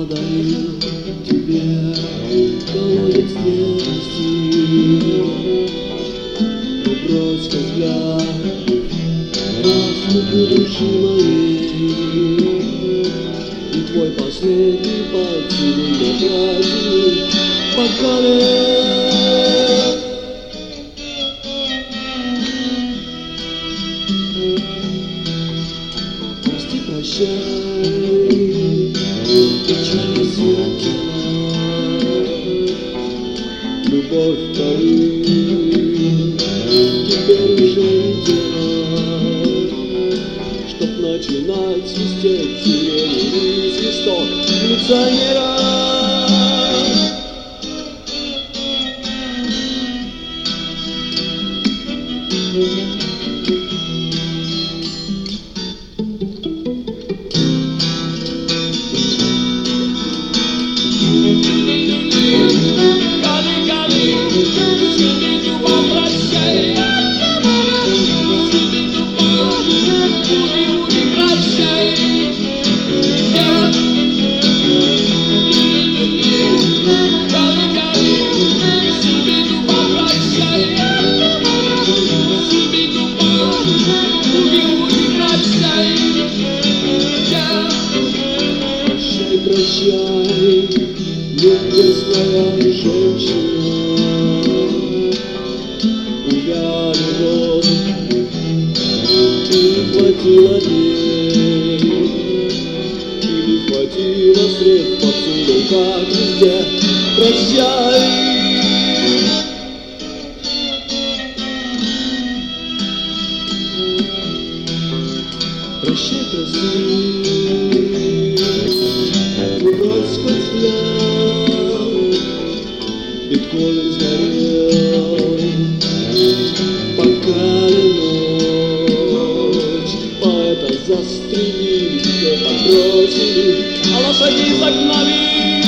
подарил тебе колодец нежности. Но брось-ка взгляд на разлуку души моей, и твой последний поцелуй на праздник покалечит. Прости, прощай, печально зеркало, любовь порыв теперь уже дело, чтоб начинать свистеть сиреневый свисток милиционера. Прощай, любезная женщина, увяли воздух, и не хватило дней, и не хватило средств поцелуй, как везде. Прощай. Прощай, прости, брось хоть взгляд, битком сгорел, пока ночь. Поэта застрелили, детей подбросили, а лошадей загнали.